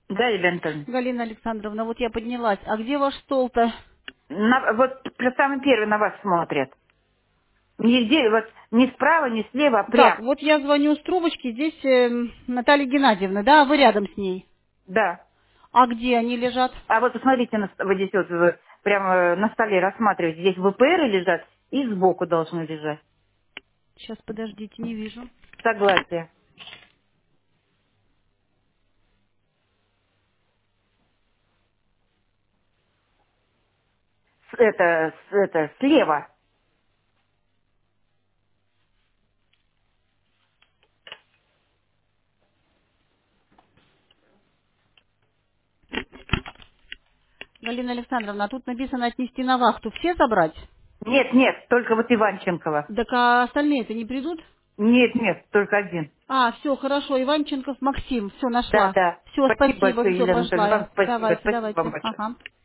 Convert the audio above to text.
Да, Елена Анатольевна? Галина Александровна, вот я поднялась. А где ваш стол-то? Вот самый первый на вас смотрят. Нигде, вот ни справа, ни слева, а Так, прям. вот я звоню с трубочки, здесь Наталья Геннадьевна, да, а вы рядом с ней. Да. А где они лежат? А вот посмотрите, вот здесь вот вы прямо на столе рассматриваете. Здесь ВПР лежат и сбоку должны лежать. Сейчас, подождите, не вижу. Согласие. Слева. Галина Александровна, а тут написано отнести на вахту. Все забрать? Нет, нет, только вот Иванченкова. Так а остальные-то не придут? Нет, нет, только один. А, все, хорошо, Иванченков Максим, все, Да, нашла. да. Все, Спасибо спасибо, большое, все, Елена Анатольевна. пошла Вам я. спасибо. Давайте, Спасибо вам давайте. большое. Ага.